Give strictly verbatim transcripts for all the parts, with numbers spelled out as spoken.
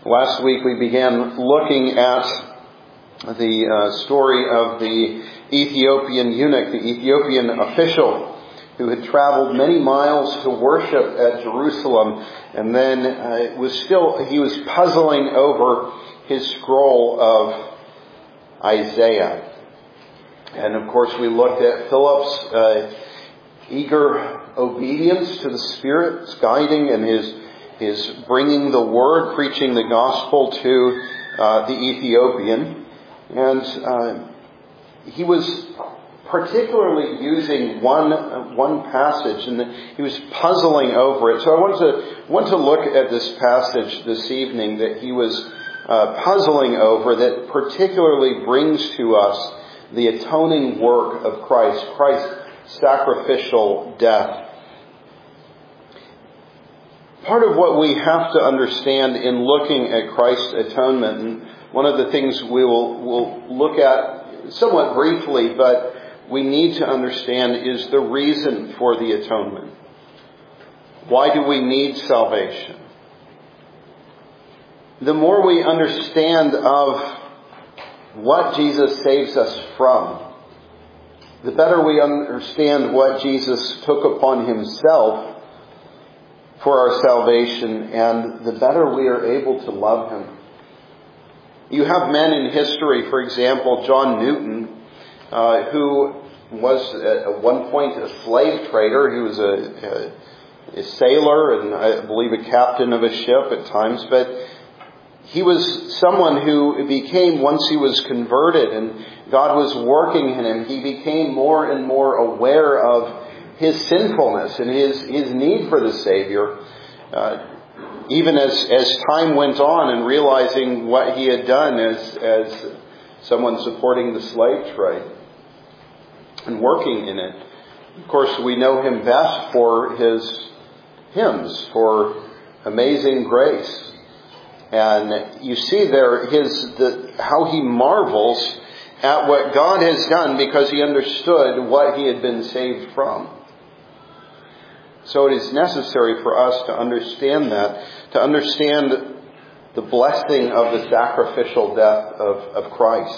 Last week we began looking at the uh, story of the Ethiopian eunuch, the Ethiopian official who had traveled many miles to worship at Jerusalem, and then uh, was still he was puzzling over his scroll of Isaiah. And of course we looked at Philip's uh, eager obedience to the Spirit's guiding and his his bringing the word, preaching the gospel to uh, the Ethiopian. And uh, he was particularly using one uh, one passage, and he was puzzling over it. So I want to want to look at this passage this evening that he was uh, puzzling over, that particularly brings to us the atoning work of Christ, Christ's sacrificial death. Part of what we have to understand in looking at Christ's atonement, and one of the things we will will look at somewhat briefly, but we need to understand, is the reason for the atonement. Why do we need salvation? The more we understand of what Jesus saves us from, the better we understand what Jesus took upon himself for our salvation, and the better we are able to love him. You have men in history, for example, John Newton, uh, who was at one point a slave trader. He was a, a, a sailor and I believe a captain of a ship at times, but he was someone who became, once he was converted and God was working in him, he became more and more aware of his sinfulness and his, his need for the Savior, uh, even as, as time went on, and realizing what he had done as, as someone supporting the slave trade and working in it. Of course, we know him best for his hymns, for Amazing Grace. And you see there his the, how he marvels at what God has done because he understood what he had been saved from. So it is necessary for us to understand that, to understand the blessing of the sacrificial death of, of Christ.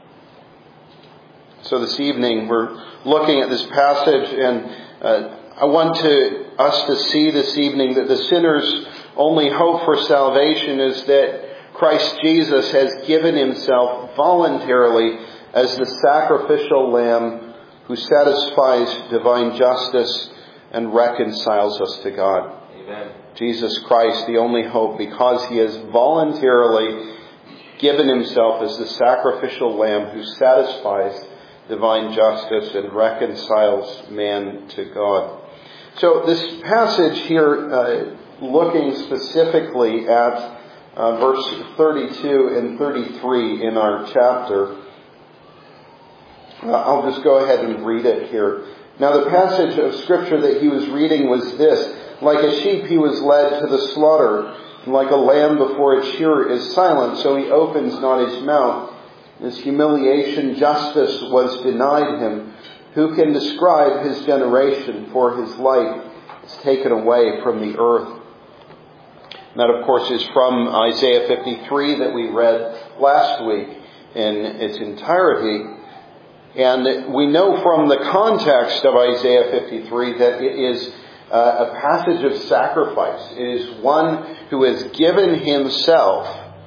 So this evening we're looking at this passage, and uh, I want to us to see this evening that the sinner's only hope for salvation is that Christ Jesus has given himself voluntarily as the sacrificial lamb who satisfies divine justice and reconciles us to God. Amen. Jesus Christ, the only hope, because he has voluntarily given himself as the sacrificial lamb who satisfies divine justice and reconciles man to God. So this passage here, uh, looking specifically at uh, verse thirty-two and thirty-three in our chapter, uh, I'll just go ahead and read it here. Now the passage of Scripture that he was reading was this: like a sheep he was led to the slaughter, and like a lamb before its shearer is silent, so he opens not his mouth. His humiliation, justice was denied him. Who can describe his generation? For his life is taken away from the earth. And that, of course, is from Isaiah fifty-three that we read last week in its entirety. And we know from the context of Isaiah fifty-three that it is uh, a passage of sacrifice. It is one who has given himself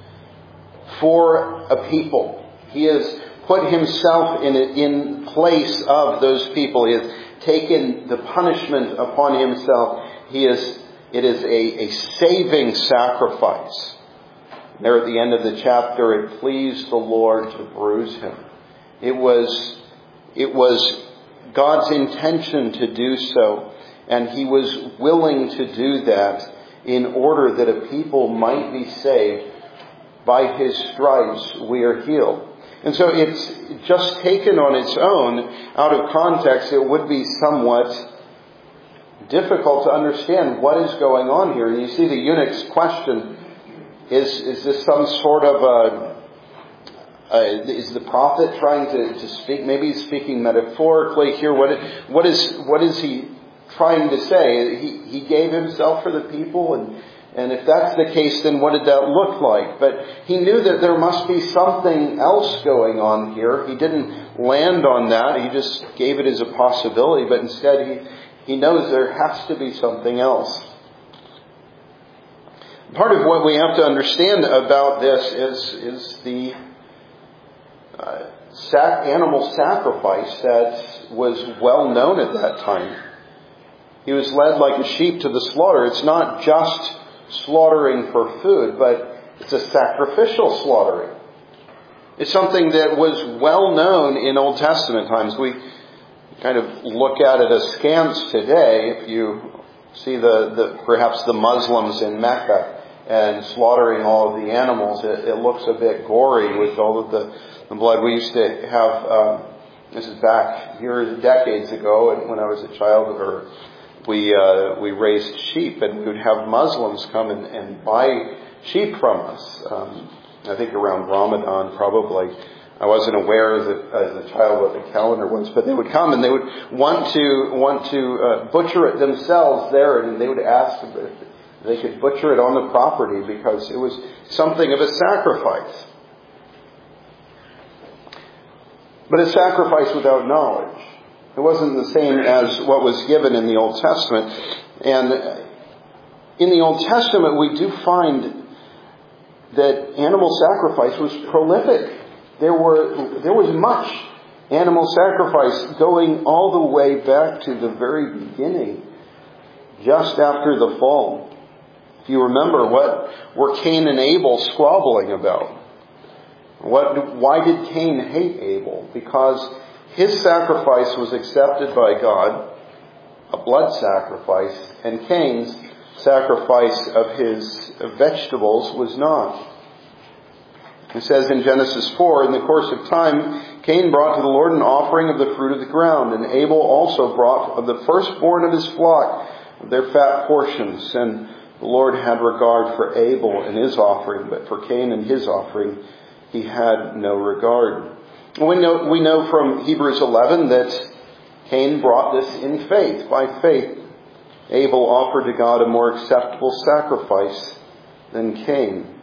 for a people. He has put himself in in place of those people. He has taken the punishment upon himself. He is it is a, a saving sacrifice. There at the end of the chapter, it pleased the Lord to bruise him. It was it was God's intention to do so, and he was willing to do that in order that a people might be saved. By his stripes we are healed. And so it's just taken on its own, out of context, it would be somewhat difficult to understand what is going on here. And you see the eunuch's question, is is this some sort of a, a is the prophet trying to, to speak, maybe he's speaking metaphorically here, what what is what is he trying to say? He he gave himself for the people, and And if that's the case, then what did that look like? But he knew that there must be something else going on here. He didn't land on that. He just gave it as a possibility. But instead, he, he knows there has to be something else. Part of what we have to understand about this is, is the uh, sac- animal sacrifice that was well known at that time. He was led like a sheep to the slaughter. It's not just slaughtering for food, but it's a sacrificial slaughtering. It's something that was well known in Old Testament times. We kind of look at it askance today. If you see the, the perhaps the Muslims in Mecca and slaughtering all of the animals, it, it looks a bit gory with all of the, the blood. We used to have, um, this is back here decades ago when I was a child, or we uh, we raised sheep, and we would have Muslims come and, and buy sheep from us. Um, I think around Ramadan, probably. I wasn't aware as a, as a child what the calendar was, but they would come and they would want to want to uh, butcher it themselves there, and they would ask if they could butcher it on the property because it was something of a sacrifice. But a sacrifice without knowledge. It wasn't the same as what was given in the Old Testament. And in the Old Testament, we do find that animal sacrifice was prolific. There were there was much animal sacrifice going all the way back to the very beginning, just after the fall. If you remember, what were Cain and Abel squabbling about? What? Why did Cain hate Abel? Because his sacrifice was accepted by God, a blood sacrifice, and Cain's sacrifice of his vegetables was not. It says in Genesis four, in the course of time, Cain brought to the Lord an offering of the fruit of the ground, and Abel also brought of the firstborn of his flock, of their fat portions. And the Lord had regard for Abel and his offering, but for Cain and his offering he had no regard. We know, we know from Hebrews eleven that Cain brought this in faith, by faith. Abel offered to God a more acceptable sacrifice than Cain.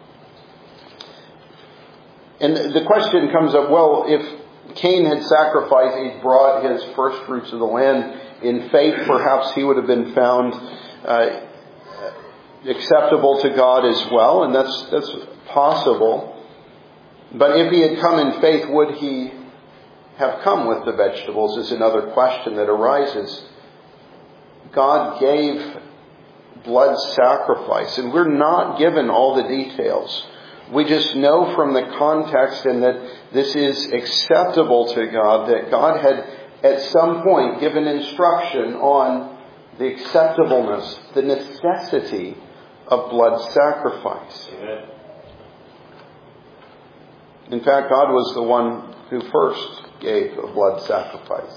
And the question comes up, well, if Cain had sacrificed, he brought his first fruits of the land in faith, perhaps he would have been found uh, acceptable to God as well, and that's that's possible. But if he had come in faith, would he have come with the vegetables is another question that arises. God gave blood sacrifice, and we're not given all the details. We just know from the context and that this is acceptable to God, that God had at some point given instruction on the acceptableness, the necessity of blood sacrifice. Amen. In fact, God was the one who first gave a blood sacrifice.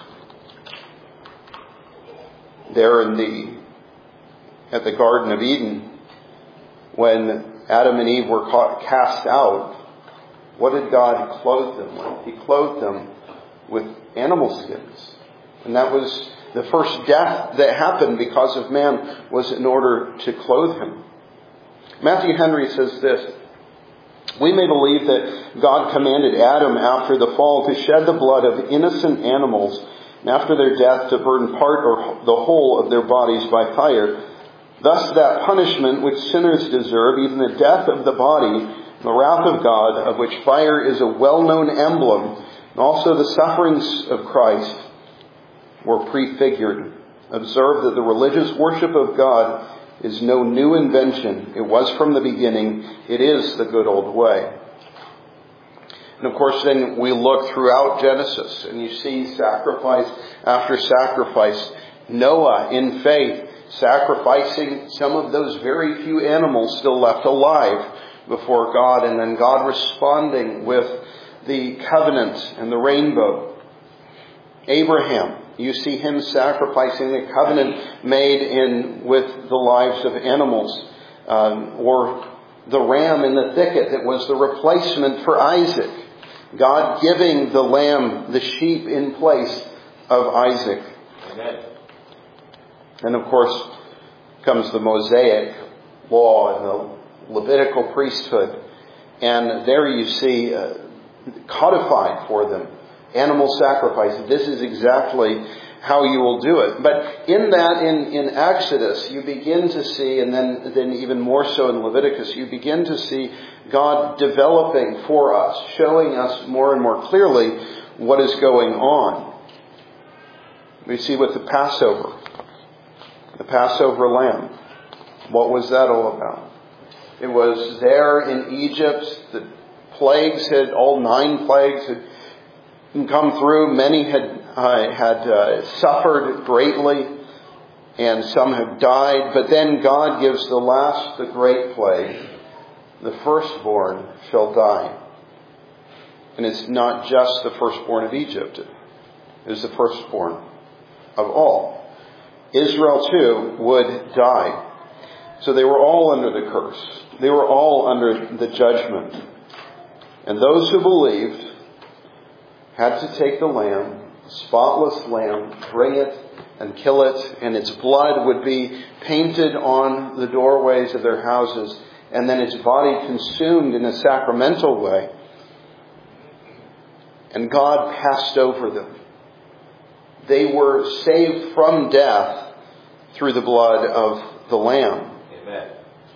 There in the at the Garden of Eden, when Adam and Eve were caught, cast out, what did God clothe them with? He clothed them with animal skins. And that was the first death that happened because of man, was in order to clothe him. Matthew Henry says this: we may believe that God commanded Adam after the fall to shed the blood of innocent animals, and after their death to burn part or the whole of their bodies by fire. Thus that punishment which sinners deserve, even the death of the body, the wrath of God, of which fire is a well-known emblem, and also the sufferings of Christ, were prefigured. Observe that the religious worship of God is no new invention. It was from the beginning. It is the good old way. And of course, then we look throughout Genesis, and you see sacrifice after sacrifice. Noah, in faith, sacrificing some of those very few animals still left alive before God, and then God responding with the covenant and the rainbow. Abraham, you see him sacrificing the covenant made in with the lives of animals, um, or the ram in the thicket that was the replacement for Isaac. God giving the lamb, the sheep, in place of Isaac. Amen. And of course comes the Mosaic law and the Levitical priesthood. And there you see uh, codified for them animal sacrifice. This is exactly how you will do it. But in that, in, in Exodus, you begin to see, and then, then even more so in Leviticus, you begin to see God developing for us, showing us more and more clearly what is going on. We see with the Passover, the Passover lamb. What was that all about? It was there in Egypt. The plagues had, all nine plagues had come through. Many had uh, had uh, suffered greatly, and some have died. But then God gives the last, the great plague. The firstborn shall die. And it's not just the firstborn of Egypt. It is the firstborn of all. Israel too would die. So they were all under the curse. They were all under the judgment. And those who believed had to take the lamb, the spotless lamb, bring it and kill it, and its blood would be painted on the doorways of their houses, and then its body consumed in a sacramental way. And God passed over them. They were saved from death through the blood of the Lamb. Amen.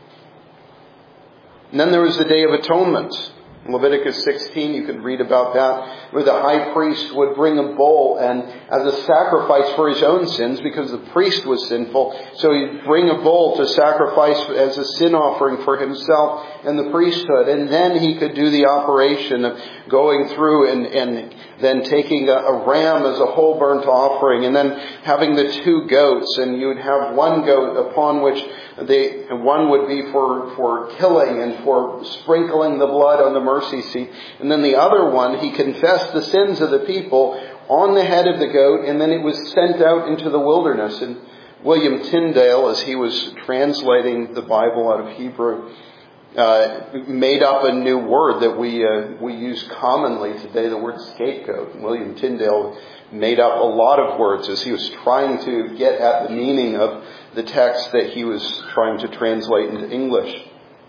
And then there was the Day of Atonement. In Leviticus sixteen, you can read about that, where the high priest would bring a bull and as a sacrifice for his own sins, because the priest was sinful. So he'd bring a bull to sacrifice as a sin offering for himself and the priesthood. And then he could do the operation of going through and, and then taking a, a ram as a whole burnt offering, and then having the two goats. And you would have one goat upon which they, one would be for, for killing and for sprinkling the blood on the mercy seat. And then the other one, he confessed the sins of the people on the head of the goat, and then it was sent out into the wilderness. And William Tyndale, as he was translating the Bible out of Hebrew, uh, made up a new word that we uh, we use commonly today, the word scapegoat. And William Tyndale made up a lot of words as he was trying to get at the meaning of the text that he was trying to translate into English.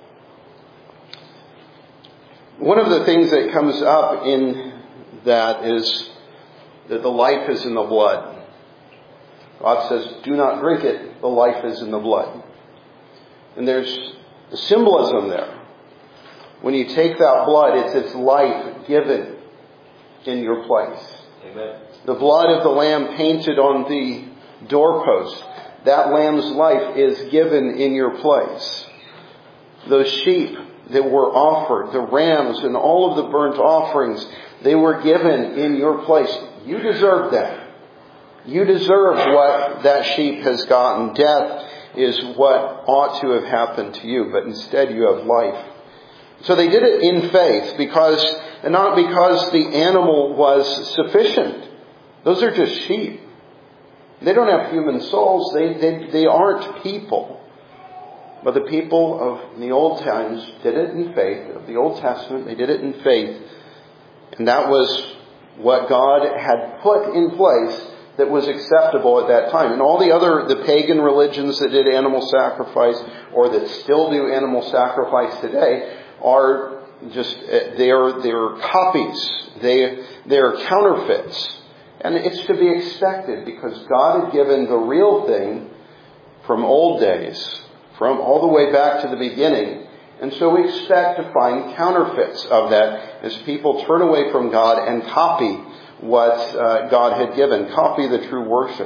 One of the things that comes up in that is that the life is in the blood. God says, do not drink it, the life is in the blood. And there's a symbolism there. When you take that blood, it's its life given in your place. Amen. The blood of the lamb painted on the doorpost, that lamb's life is given in your place. Those sheep that were offered, the rams and all of the burnt offerings, they were given in your place. You deserve that. You deserve what that sheep has gotten. Death is what ought to have happened to you, but instead you have life. So they did it in faith, because, and not because the animal was sufficient. Those are just sheep. They don't have human souls. They, they, they aren't people. But the people of the old times did it in faith. Of the Old Testament, they did it in faith. And that was what God had put in place that was acceptable at that time. And all the other, the pagan religions that did animal sacrifice, or that still do animal sacrifice today, are just, they're, they're copies. They, they're counterfeits. And it's to be expected, because God had given the real thing from old days, from all the way back to the beginning. And so we expect to find counterfeits of that as people turn away from God and copy what uh, God had given, copy the true worship.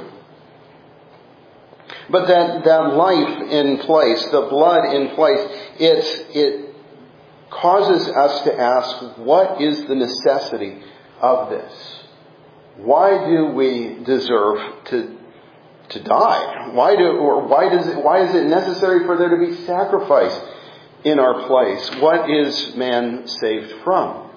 But that, that life in place, the blood in place, it, it causes us to ask, what is the necessity of this? Why do we deserve to to die? Why do or why does it why is it necessary for there to be sacrifice in our place? What is man saved from?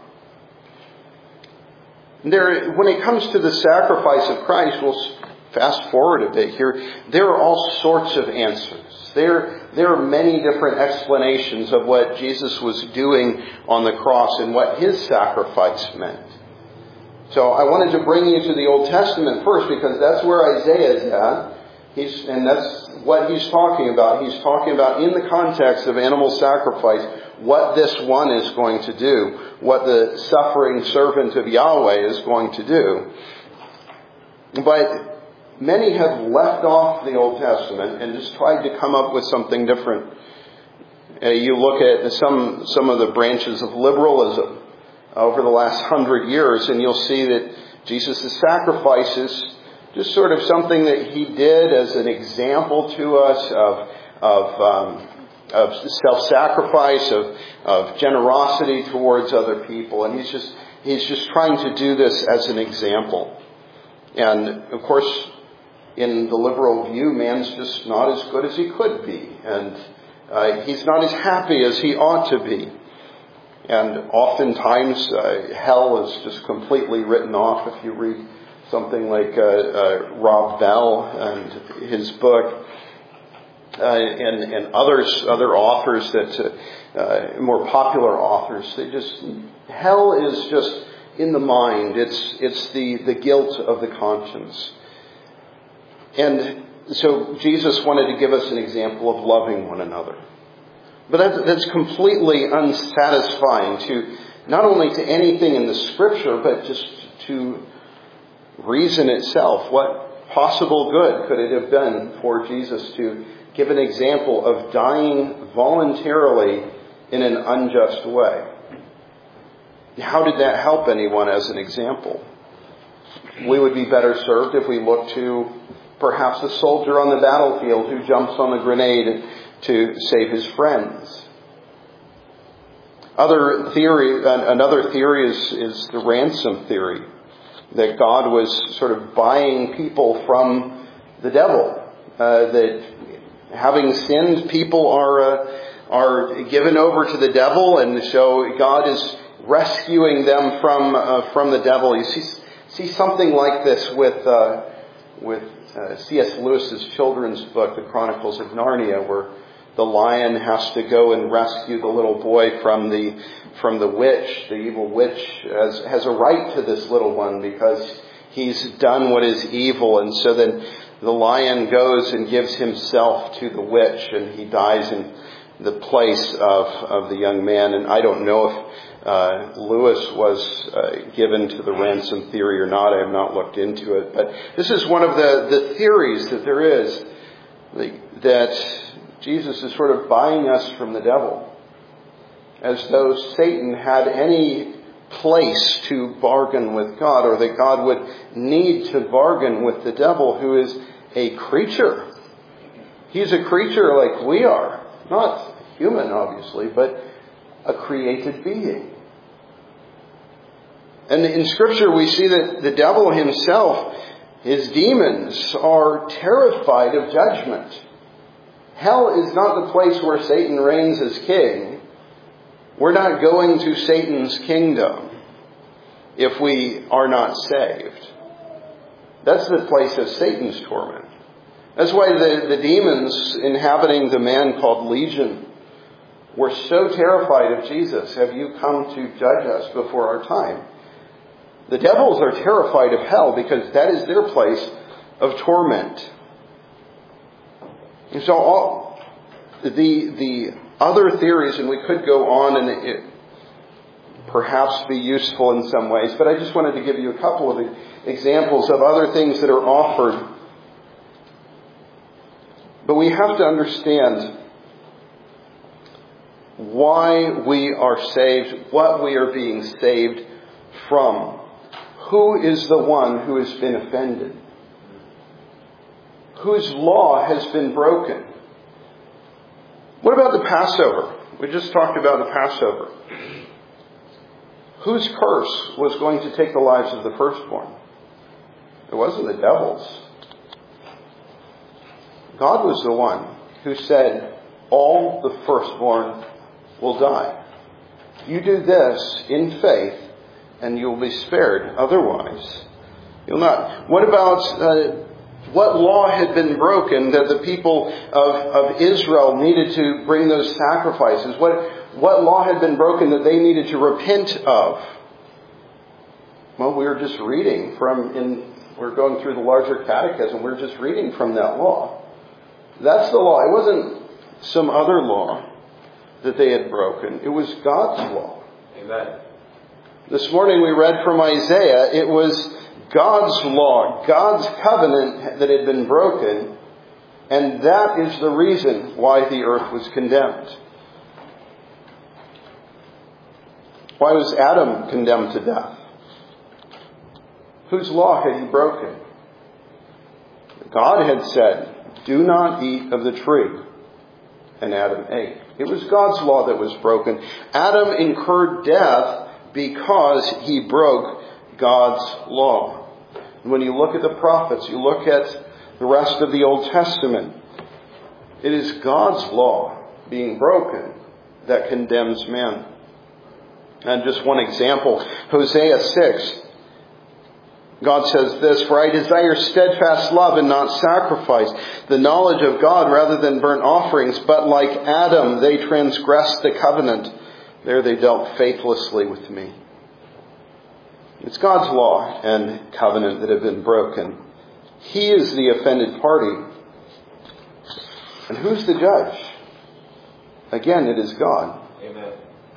There, when it comes to the sacrifice of Christ, we'll fast forward a bit here. There are all sorts of answers. There, there are many different explanations of what Jesus was doing on the cross and what his sacrifice meant. So I wanted to bring you to the Old Testament first, because that's where Isaiah is at. He's, and that's what he's talking about. He's talking about, in the context of animal sacrifice, what this one is going to do, what the suffering servant of Yahweh is going to do. But many have left off the Old Testament and just tried to come up with something different. Uh, you look at some some of the branches of liberalism over the last hundred years, and you'll see that Jesus' sacrifice is just sort of something that he did as an example to us of of, um, of self-sacrifice, of of generosity towards other people, and he's just he's just trying to do this as an example. And of course, in the liberal view, man's just not as good as he could be, and uh, he's not as happy as he ought to be. And oftentimes, uh, hell is just completely written off. If you read something like uh, uh, Rob Bell and his book, uh, and, and others, other authors that uh, uh, more popular authors, they just hell is just in the mind. It's it's the the guilt of the conscience. And so Jesus wanted to give us an example of loving one another. But that's, that's completely unsatisfying to not only to anything in the Scripture, but just to reason itself. What possible good could it have been for Jesus to give an example of dying voluntarily in an unjust way? How did that help anyone as an example? We would be better served if we look to perhaps a soldier on the battlefield who jumps on a grenade to save his friends. Other theory, another theory is, is the ransom theory, that God was sort of buying people from the devil. Uh, that having sinned, people are uh, are given over to the devil, and so God is rescuing them from uh, from the devil. You see see something like this with uh, with uh, C S Lewis's children's book, The Chronicles of Narnia, where the lion has to go and rescue the little boy from the from the witch. The evil witch has, has a right to this little one because he's done what is evil. And so then the lion goes and gives himself to the witch, and he dies in the place of, of the young man. And I don't know if uh, Lewis was uh, given to the ransom theory or not. I have not looked into it. But this is one of the, the theories that there is, that Jesus is sort of buying us from the devil, as though Satan had any place to bargain with God, or that God would need to bargain with the devil, who is a creature. He's a creature like we are. Not human, obviously, but a created being. And in Scripture we see that the devil himself, his demons, are terrified of judgment. Hell is not the place where Satan reigns as king. We're not going to Satan's kingdom if we are not saved. That's the place of Satan's torment. That's why the, the demons inhabiting the man called Legion were so terrified of Jesus. Have you come to judge us before our time? The devils are terrified of hell because that is their place of torment. And so all the the other theories, and we could go on and it perhaps be useful in some ways, but I just wanted to give you a couple of examples of other things that are offered. But we have to understand why we are saved, what we are being saved from. Who is the one who has been offended? Whose law has been broken? What about the Passover? We just talked about the Passover. Whose curse was going to take the lives of the firstborn? It wasn't the devil's. God was the one who said, all the firstborn will die. You do this in faith, and you'll be spared. Otherwise, you'll not. What about uh, what law had been broken that the people of, of Israel needed to bring those sacrifices? What, what law had been broken that they needed to repent of? Well, we were just reading from, in, we're going through the larger catechism, we're just reading from that law. That's the law. It wasn't some other law that they had broken. It was God's law. Amen. This morning we read from Isaiah. It was God's law, God's covenant that had been broken, and that is the reason why the earth was condemned. Why was Adam condemned to death? Whose law had he broken? God had said, do not eat of the tree. And Adam ate. It was God's law that was broken. Adam incurred death because he broke God's law. And when you look at the prophets, you look at the rest of the Old Testament, it is God's law being broken that condemns man. And just one example, Hosea six. God says this, for I desire steadfast love and not sacrifice, the knowledge of God rather than burnt offerings. But like Adam, they transgressed the covenant. There they dealt faithlessly with me. It's God's law and covenant that have been broken. He is the offended party. And who's the judge? Again, it is God. Amen.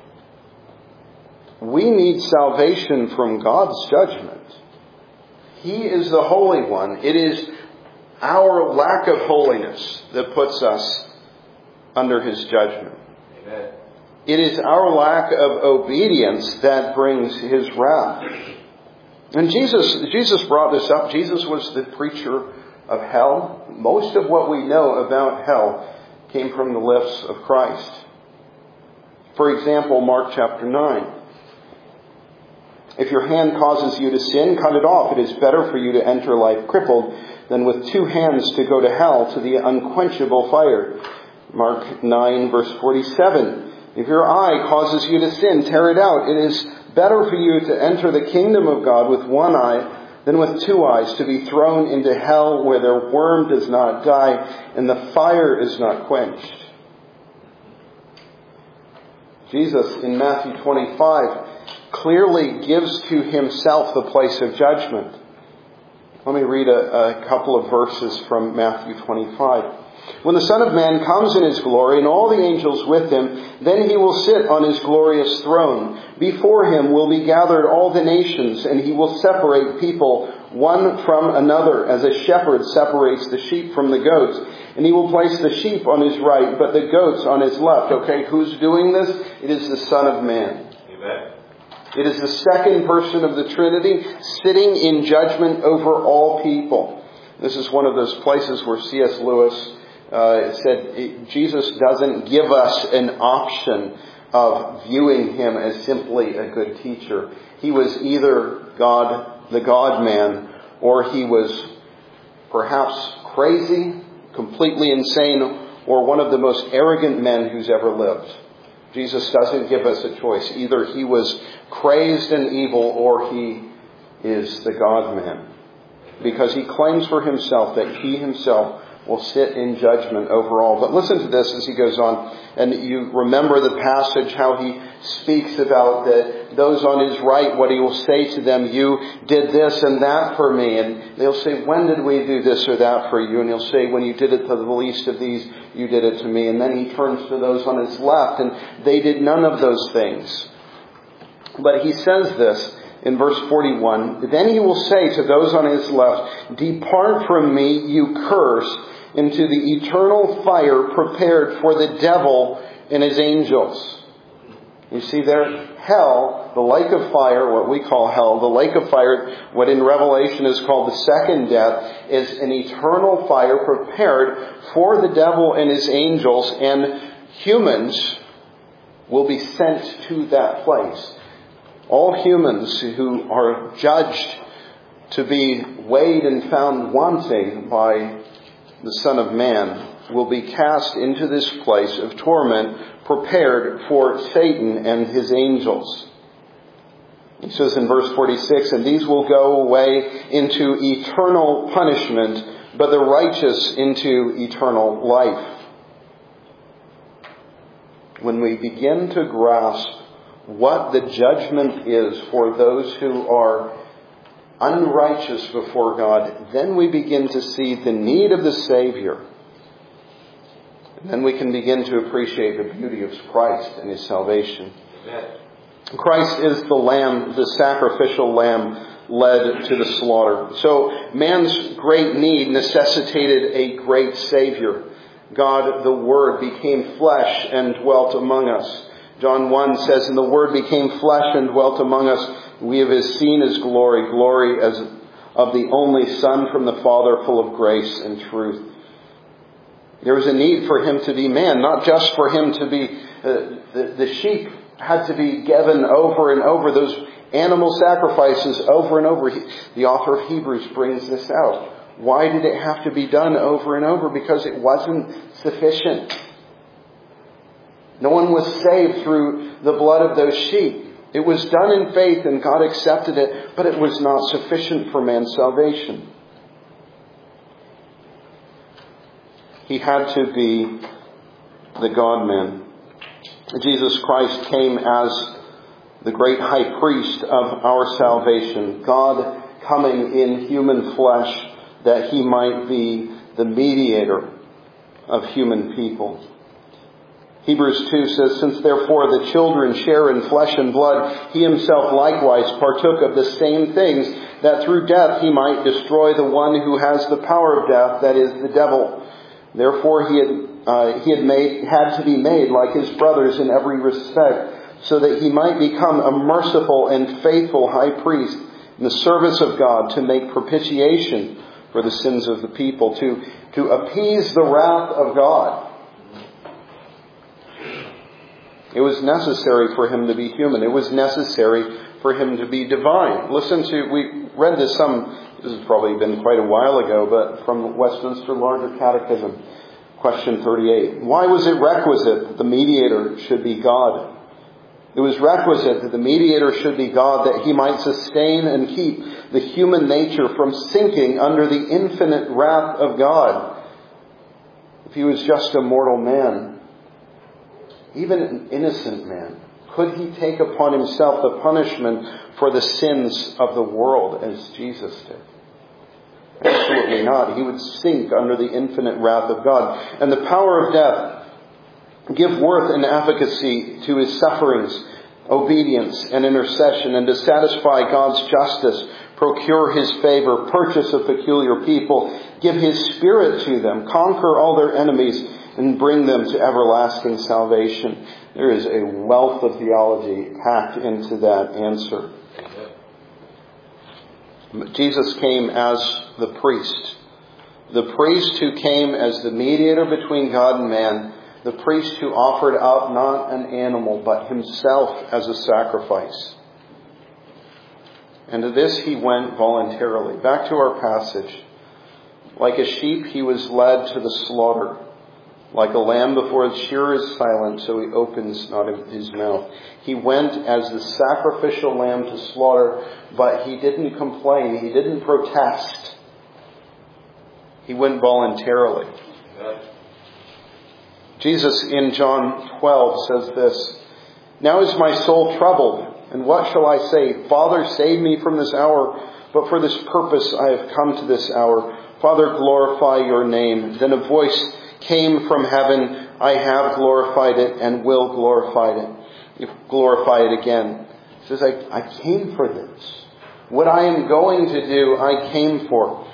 We need salvation from God's judgment. He is the Holy One. It is our lack of holiness that puts us under His judgment. Amen. It is our lack of obedience that brings His wrath. And Jesus, Jesus brought this up. Jesus was the preacher of hell. Most of what we know about hell came from the lips of Christ. For example, Mark chapter nine. If your hand causes you to sin, cut it off. It is better for you to enter life crippled than with two hands to go to hell, to the unquenchable fire. Mark nine, verse forty-seven. If your eye causes you to sin, tear it out. It is better for you to enter the kingdom of God with one eye than with two eyes, to be thrown into hell where their worm does not die and the fire is not quenched. Jesus in Matthew twenty-five clearly gives to Himself the place of judgment. Let me read a, a couple of verses from Matthew twenty-five. When the Son of Man comes in His glory and all the angels with Him, then He will sit on His glorious throne. Before Him will be gathered all the nations, and He will separate people one from another, as a shepherd separates the sheep from the goats. And He will place the sheep on His right, but the goats on His left. Okay, who's doing this? It is the Son of Man. Amen. It is the second person of the Trinity sitting in judgment over all people. This is one of those places where C S Lewis uh, said Jesus doesn't give us an option of viewing Him as simply a good teacher. He was either God, the God-man, or He was perhaps crazy, completely insane, or one of the most arrogant men who's ever lived. Jesus doesn't give us a choice. Either He was crazed and evil, or He is the God-man. Because He claims for Himself that He Himself will sit in judgment over all. But listen to this as He goes on. And you remember the passage, how He speaks about the, those on His right, what He will say to them, you did this and that for me. And they'll say, when did we do this or that for you? And He'll say, when you did it to the least of these, you did it to me. And then He turns to those on His left, and they did none of those things. But He says this in verse forty-one, then He will say to those on His left, depart from me, you cursed, into the eternal fire prepared for the devil and his angels. You see there, hell, the lake of fire, what we call hell, the lake of fire, what in Revelation is called the second death, is an eternal fire prepared for the devil and his angels, and humans will be sent to that place. All humans who are judged to be weighed and found wanting by the Son of Man will be cast into this place of torment prepared for Satan and his angels. He says in verse forty-six, and these will go away into eternal punishment, but the righteous into eternal life. When we begin to grasp what the judgment is for those who are unrighteous before God, then we begin to see the need of the Savior. then we can begin to appreciate the beauty of Christ and His salvation. Amen. Christ is the Lamb, the sacrificial Lamb led to the slaughter. So man's great need necessitated a great Savior. God, the Word, became flesh and dwelt among us. John one says, "And the Word became flesh and dwelt among us. We have seen His glory, glory as of the only Son from the Father, full of grace and truth." There was a need for Him to be man, not just for Him to be... Uh, the, the sheep had to be given over and over, those animal sacrifices over and over. He, the author of Hebrews brings this out. Why did it have to be done over and over? Because it wasn't sufficient. No one was saved through the blood of those sheep. It was done in faith and God accepted it, but it was not sufficient for man's salvation. He had to be the God-man. Jesus Christ came as the great high priest of our salvation. God coming in human flesh that He might be the mediator of human people. Hebrews two says, "Since therefore the children share in flesh and blood, He Himself likewise partook of the same things, that through death He might destroy the one who has the power of death, that is, the devil. Therefore He had uh, He had made had to be made like His brothers in every respect, so that He might become a merciful and faithful high priest in the service of God, to make propitiation for the sins of the people, to to appease the wrath of God." It was necessary for Him to be human. It was necessary for Him to be divine. Listen to, we read this some, this has probably been quite a while ago, but from Westminster Larger Catechism, question thirty-eight. Why was it requisite that the mediator should be God? It was requisite that the mediator should be God, that He might sustain and keep the human nature from sinking under the infinite wrath of God. If He was just a mortal man, even an innocent man, could He take upon Himself the punishment for the sins of the world as Jesus did? Absolutely not. He would sink under the infinite wrath of God. And the power of death give worth and efficacy to His sufferings, obedience and intercession, and to satisfy God's justice, procure His favor, purchase a peculiar people, give His Spirit to them, conquer all their enemies, and bring them to everlasting salvation. There is a wealth of theology packed into that answer. Jesus came as the priest. The priest who came as the mediator between God and man. The priest who offered up not an animal, but Himself as a sacrifice. And to this He went voluntarily. Back to our passage. Like a sheep He was led to the slaughter. Like a lamb before its shearer is silent, so He opens not His mouth. He went as the sacrificial lamb to slaughter, but He didn't complain. He didn't protest. He went voluntarily. Jesus in John twelve says this, "Now is my soul troubled, and what shall I say? Father, save me from this hour, but for this purpose I have come to this hour. Father, glorify Your name." Then a voice came from heaven, "I have glorified it and will glorify it, glorify it again." He says, I, I came for this. What I am going to do, I came for.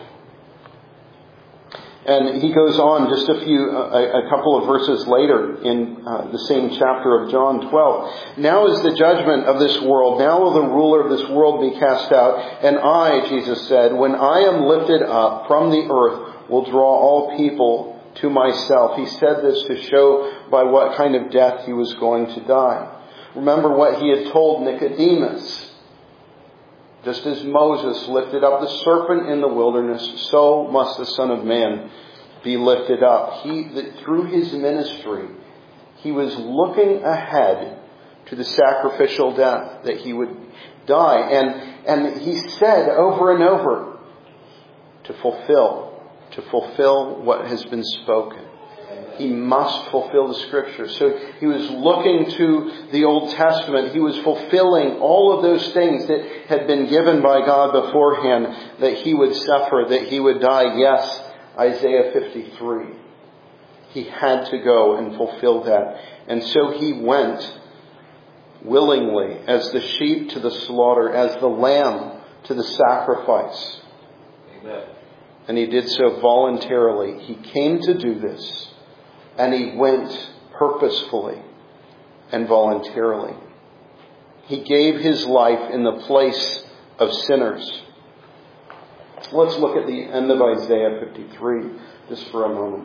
And he goes on just a few, a, a couple of verses later in uh, the same chapter of John twelve. "Now is the judgment of this world. Now will the ruler of this world be cast out. And I," Jesus said, "when I am lifted up from the earth, will draw all people to myself." He said this to show by what kind of death He was going to die. Remember what He had told Nicodemus. Just as Moses lifted up the serpent in the wilderness, so must the Son of Man be lifted up. He, that through His ministry, He was looking ahead to the sacrificial death, that He would die. And, and He said over and over, to fulfill, to fulfill what has been spoken. He must fulfill the Scriptures. So He was looking to the Old Testament. He was fulfilling all of those things that had been given by God beforehand, that He would suffer, that He would die. Yes, Isaiah fifty-three. He had to go and fulfill that. And so he went willingly, as the sheep to the slaughter, as the lamb to the sacrifice. Amen. And he did so voluntarily. He came to do this, and he went purposefully and voluntarily. He gave his life in the place of sinners. Let's look at the end of Isaiah fifty-three just for a moment.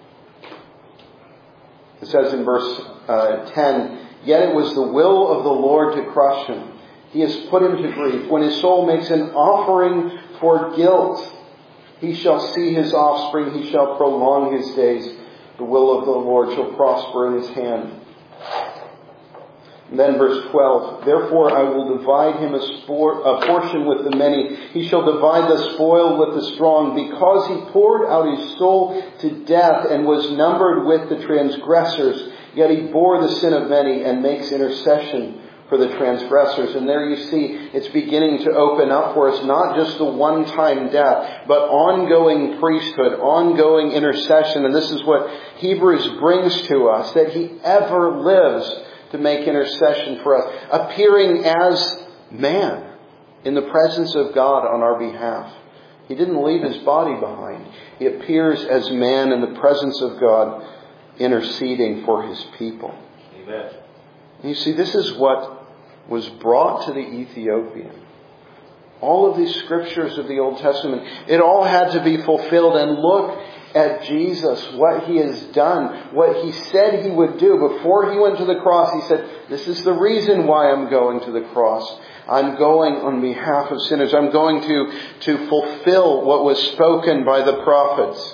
It says in verse uh, ten, "Yet it was the will of the Lord to crush him. He has put him to grief. When his soul makes an offering for guilt, he shall see his offspring. He shall prolong his days. The will of the Lord shall prosper in his hand." And then verse twelve, "Therefore I will divide him a, sport, a portion with the many. He shall divide the spoil with the strong, because he poured out his soul to death and was numbered with the transgressors. Yet he bore the sin of many and makes intercession for the transgressors." And there you see, it's beginning to open up for us, not just the one-time death, but ongoing priesthood, ongoing intercession. And this is what Hebrews brings to us, that he ever lives to make intercession for us, appearing as man in the presence of God on our behalf. He didn't leave his body behind. He appears as man in the presence of God, interceding for his people. Amen. You see, this is what was brought to the Ethiopian. All of these scriptures of the Old Testament, it all had to be fulfilled. And look at Jesus, what he has done, what he said he would do. Before he went to the cross, he said, "This is the reason why I'm going to the cross. I'm going on behalf of sinners. I'm going to, to fulfill what was spoken by the prophets."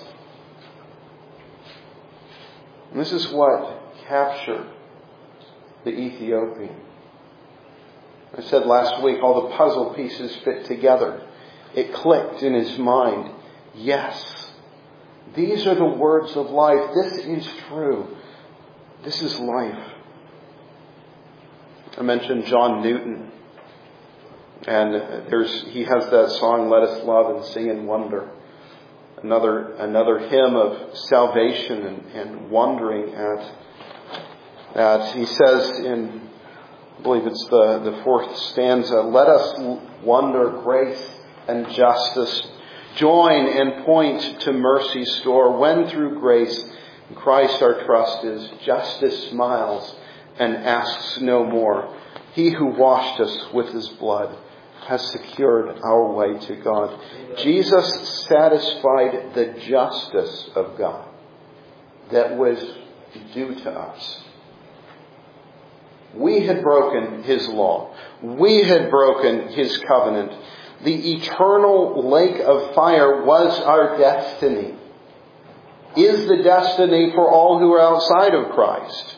And this is what captured the Ethiopian. I said last week, all the puzzle pieces fit together. It clicked in his mind. Yes, these are the words of life. This is true. This is life. I mentioned John Newton. And there's he has that song, "Let Us Love and Sing and Wonder." Another another hymn of salvation and, and wondering at at. He says in, I believe it's the, the fourth stanza, "Let us wonder grace and justice. Join and point to mercy's store. When through grace in Christ our trust is, justice smiles and asks no more. He who washed us with his blood has secured our way to God." Jesus satisfied the justice of God that was due to us. We had broken his law. We had broken his covenant. The eternal lake of fire was our destiny. Is the destiny for all who are outside of Christ.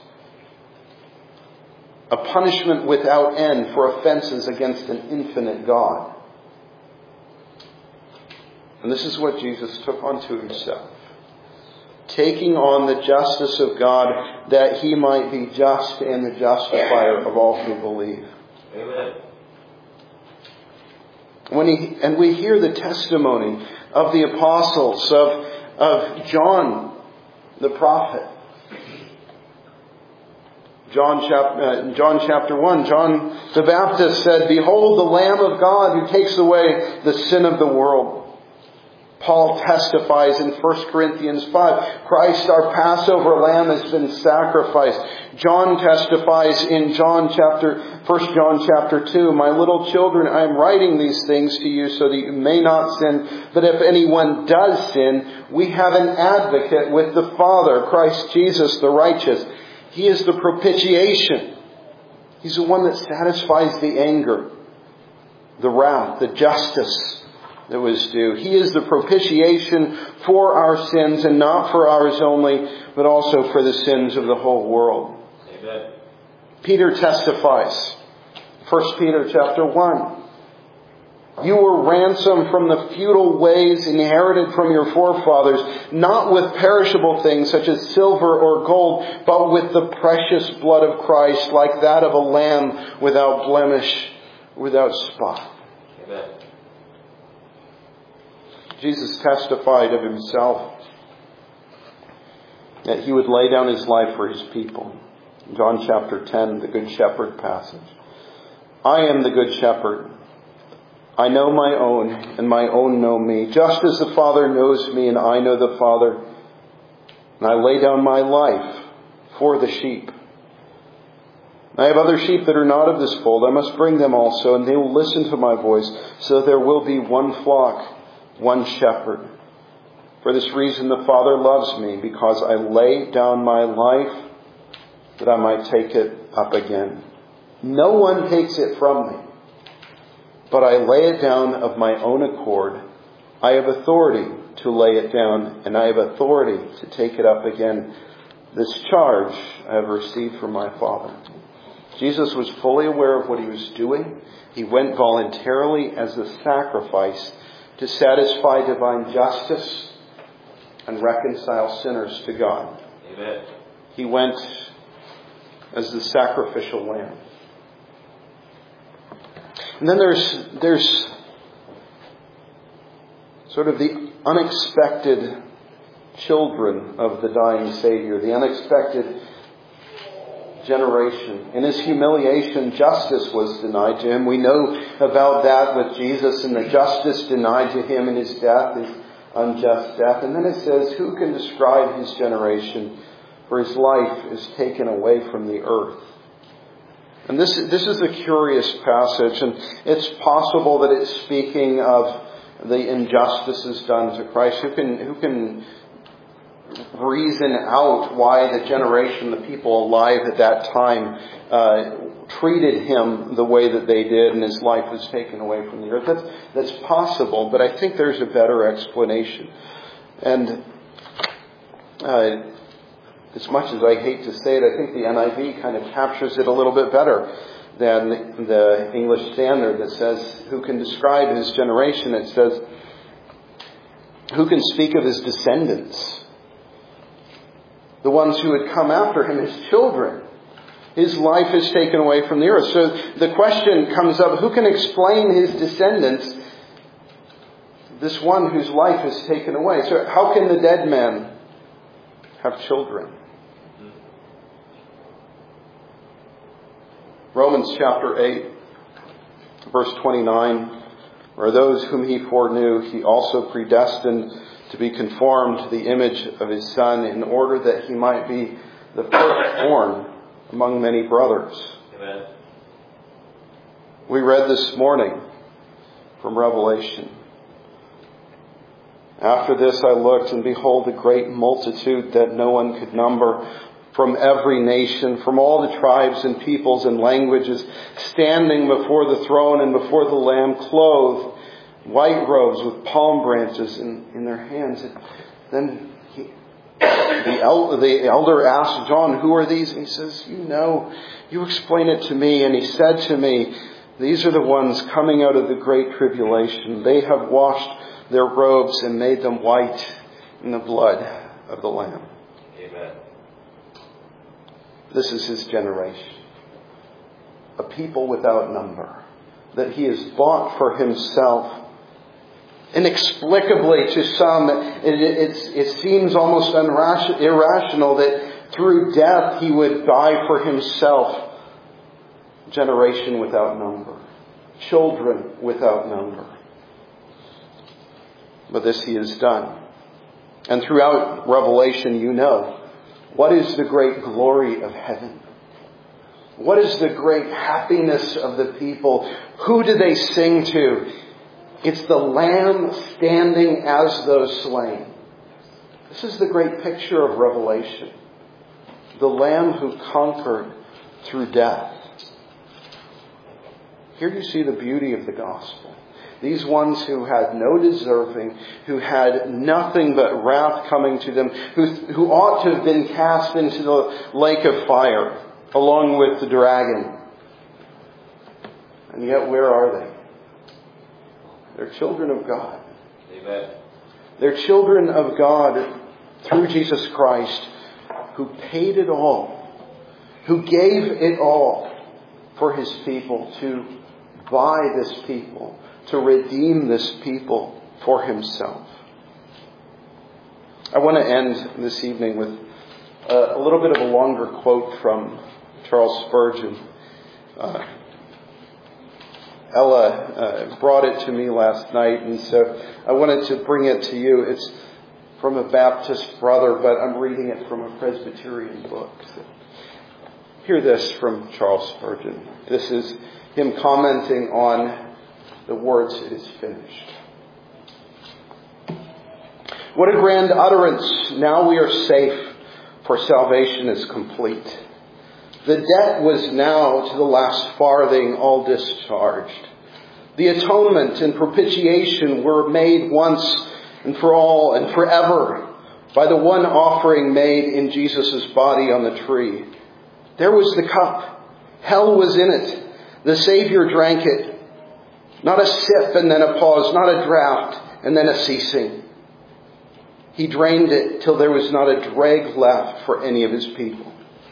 A punishment without end for offenses against an infinite God. And this is what Jesus took onto himself. Taking on the justice of God, that he might be just and the justifier of all who believe. Amen. When he, and we hear the testimony of the apostles, of, of John the prophet. John chapter, uh, John chapter one, John the Baptist said, "Behold the Lamb of God who takes away the sin of the world." Paul testifies in First Corinthians five, Christ our Passover lamb has been sacrificed. John testifies in John chapter, First John chapter two, "My little children, I am writing these things to you so that you may not sin. But if anyone does sin, we have an advocate with the Father, Christ Jesus the righteous. He is the propitiation." He's the one that satisfies the anger, the wrath, the justice that was due. He is the propitiation for our sins, and not for ours only, but also for the sins of the whole world. Amen. Peter testifies, First Peter chapter one. "You were ransomed from the futile ways inherited from your forefathers, not with perishable things such as silver or gold, but with the precious blood of Christ, like that of a lamb without blemish, without spot." Amen. Jesus testified of himself. that he would lay down his life for his people. John chapter ten, the Good Shepherd passage. I am the Good Shepherd. I know my own, and my own know me, just as the Father knows me, and I know the Father. And I lay down my life for the sheep. I have other sheep that are not of this fold. I must bring them also, and they will listen to my voice. So there will be one flock, one shepherd. For this reason the Father loves me, because I lay down my life that I might take it up again. No one takes it from me, but I lay it down of my own accord. I have authority to lay it down, and I have authority to take it up again. This charge I have received from my Father. Jesus was fully aware of what he was doing. He went voluntarily as a sacrifice to satisfy divine justice and reconcile sinners to God. Amen. He went as the sacrificial lamb. And then there's there's sort of the unexpected children of the dying Savior, the unexpected generation. In his humiliation, justice was denied to him. We know about that with Jesus, and the justice denied to him in his death, his unjust death. And then it says, who can describe his generation? For his life is taken away from the earth. And this, this is a curious passage, and it's possible that it's speaking of the injustices done to Christ. Who can, who can reason out why the generation, the people alive at that time, uh, treated him the way that they did, and his life was taken away from the earth? That's, that's possible, but I think there's a better explanation. And uh, as much as I hate to say it, I think the N I V kind of captures it a little bit better than the English Standard that says, who can describe his generation? It says, who can speak of his descendants? The ones who would come after him, his children. His life is taken away from the earth. So the question comes up, who can explain his descendants? This one whose life is taken away. So how can the dead man have children? Romans chapter eight, verse twenty-nine. Or those whom he foreknew, he also predestined to be conformed to the image of his Son, in order that he might be the firstborn among many brothers. Amen. We read this morning from Revelation. After this I looked, and behold, a great multitude that no one could number, from every nation, from all the tribes and peoples and languages, standing before the throne and before the Lamb, clothed white robes with palm branches in, in their hands. And then he, the, el- the elder asked John, who are these? And he says, you know, you explain it to me. And he said to me, these are the ones coming out of the great tribulation. They have washed their robes and made them white in the blood of the Lamb. Amen. This is his generation. A people without number, that he has bought for himself. Inexplicably to some, it, it, it seems almost unrational, irrational that through death he would die for himself. Generation without number. Children without number. But this he has done. And throughout Revelation, you know, what is the great glory of heaven? What is the great happiness of the people? Who do they sing to? It's the Lamb standing as though slain. This is the great picture of Revelation. The Lamb who conquered through death. Here you see the beauty of the gospel. These ones who had no deserving, who had nothing but wrath coming to them, who, who ought to have been cast into the lake of fire along with the dragon. And yet where are they? They're children of God. Amen. They're children of God through Jesus Christ, who paid it all, who gave it all for his people, to buy this people, to redeem this people for himself. I want to end this evening with Uh, a little bit of a longer quote from Charles Spurgeon. Uh, Ella uh, brought it to me last night, and so I wanted to bring it to you. It's from a Baptist brother, but I'm reading it from a Presbyterian book. So hear this from Charles Spurgeon. This is him commenting on the words, "It is finished." What a grand utterance! Now we are safe, for salvation is complete. The debt was now to the last farthing all discharged. The atonement and propitiation were made once and for all and forever by the one offering made in Jesus' body on the tree. There was the cup. Hell was in it. The Savior drank it. Not a sip and then a pause, not a draught and then a ceasing. He drained it till there was not a dreg left for any of his people.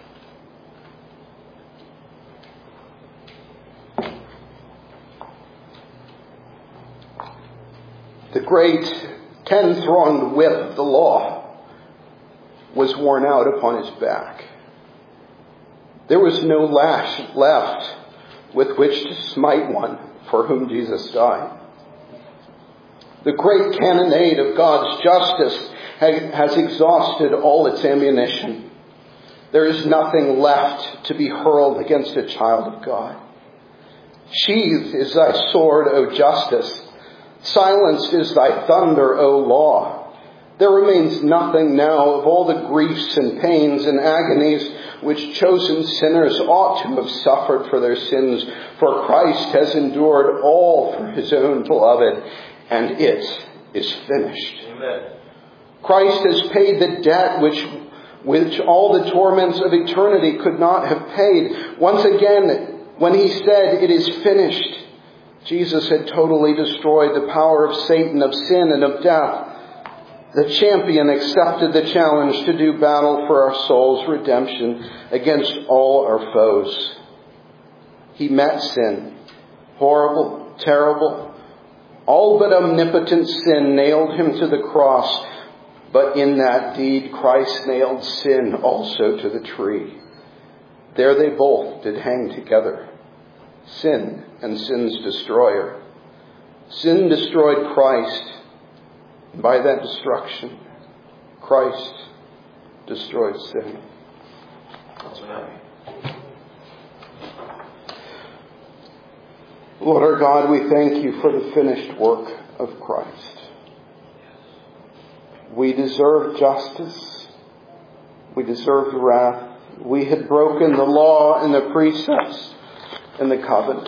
The great ten-thronged whip of the law was worn out upon his back. There was no lash left with which to smite one for whom Jesus died. The great cannonade of God's justice has exhausted all its ammunition. There is nothing left to be hurled against a child of God. Sheathed is thy sword, O justice. Silenced is thy thunder, O law. There remains nothing now of all the griefs and pains and agonies which chosen sinners ought to have suffered for their sins, for Christ has endured all for his own beloved, and it is finished. Amen. Christ has paid the debt which, which all the torments of eternity could not have paid. Once again, when he said, "It is finished," Jesus had totally destroyed the power of Satan, of sin, and of death. The champion accepted the challenge to do battle for our soul's redemption against all our foes. He met sin, horrible, terrible, all but omnipotent sin nailed him to the cross. But in that deed, Christ nailed sin also to the tree. There they both did hang together. Sin and sin's destroyer. Sin destroyed Christ. And by that destruction, Christ destroyed sin. Let's pray. Lord our God, we thank you for the finished work of Christ. We deserve justice. We deserved wrath. We had broken the law and the precepts and the covenant.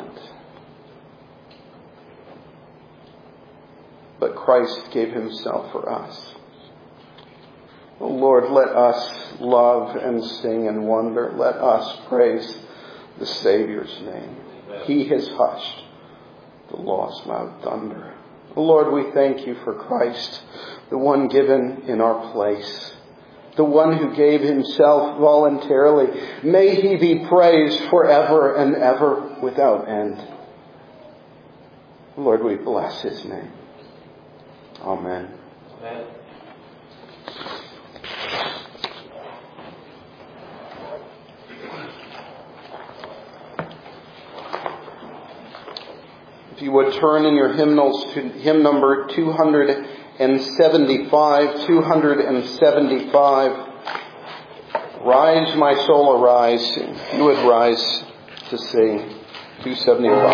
But Christ gave himself for us. Oh Lord, let us love and sing and wonder. Let us praise the Savior's name. He has hushed the law's loud thunder. Oh Lord, we thank you for Christ, the one given in our place, the one who gave himself voluntarily. May he be praised forever and ever without end. Lord, we bless his name. Amen. Amen. If you would turn in your hymnals to hymn number two seventy-five, two seventy-five. Rise, my soul, arise. If you would rise to sing two seventy-five.